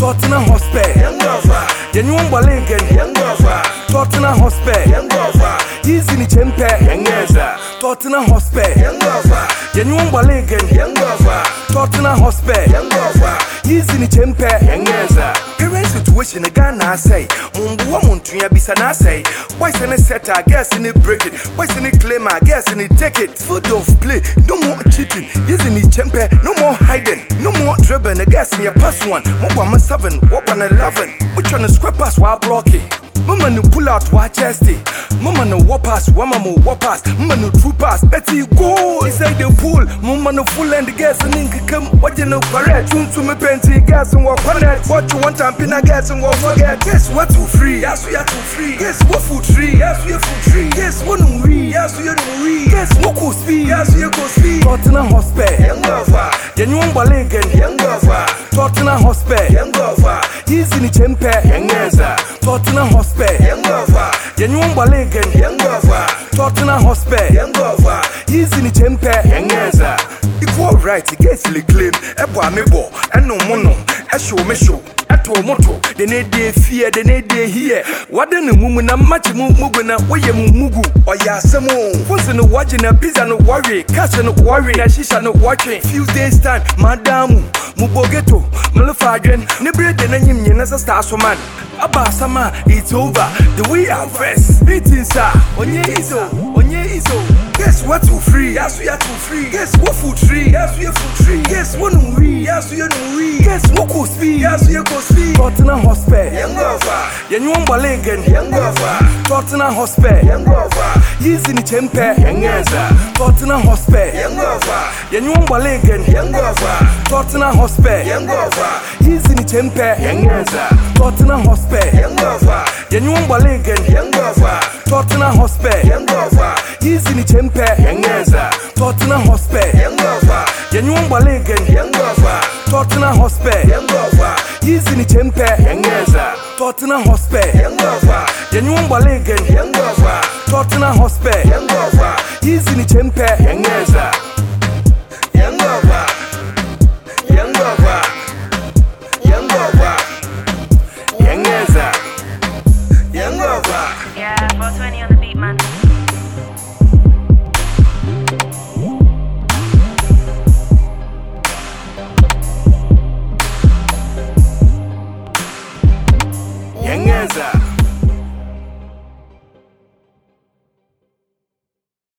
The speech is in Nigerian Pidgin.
Tottenham Hotspur, Yanyum Balagan, Tottenham Hotspur, Easy ni Chempe, Tottenham Hotspur, Yanyum Balagan, Tottenham Hotspur, Easy ni Chempe, current situation again, I say, Mumbu Montuya Bisana say, why send a set, I guess in it break it, why send it claim, I guess in it take it, food of play, no more cheating, using it Chempe, no more hiding, no more dribbling, I guess in your past one, Mobama 7, what on 11, which on the square pass while blocking. Mama no pull out watch chesty. Mama no walk pass, mama no walk pass. Mama no true pass, Betty go inside the pool. Mama no full and the gas and ink come. What you know, correct? Tune to me penty gas and walk on it. What you want time pina gas and walk forget. Guess what too free? Yes, we are too free. Guess what food free? Yes, we are food free. Guess what no we? Yes, we are no we. Guess what cool speed? Yes, we are cool speed. Tottenham Hotspur, young lover. Yanyum Balagan, young lover. Tottenham Hotspur, young lover. Easy ni Chempe, young lover. Tottenham Hotspur, young lover. Yanyum Balagan, young lover. Tottenham Hotspur, young lover. Easy ni Chempe, young lover. Equal right against the claim. Ebo amebo, eno mono. Esho mesho, eto moto. The need they fear, the need they hear. What the mumu na match mugu na waye mugu. Oya semo. Once in the watching a pizza no worry. Cash no worry, na shisha no watching. Few days time, madamu. Mubogeto, Malafadren, Nibre de Nanyim Yenasa Stars for man. Abasama, it's over. The way I'm first. Beating sir, Onye Iso. Guess what too free? Yes, we are too free. Guess what food free? Yes, we are food free. Guess what no we? Yes, we are no we. Guess what cool speed? Yes, we are cool speed. Tottenham Hotspur, young lover. Yanyum Balagan, young lover. Tottenham Hotspur, young lover. Easy ni Chempe, young lover. Tottenham Hotspur, young lover. Yanyum Balagan, young lover. Tottenham Hotspur, young lover. Easy ni Chempe, young lover. Tottenham Hotspur, young lover. Yanyum Balagan, young lover. Tottenham Hotspur, young lover. Easy ni Chempe, young lover. Tottenham Hotspur, young lover. Yanyum Balagan, young lover. Tottenham Hotspur, young lover. Easy ni Chempe, young lover. Tottenham Hotspur, young lover. Yanyum Balagan, young lover. Tottenham Hotspur, young lover. Easy ni Chempe, young lover.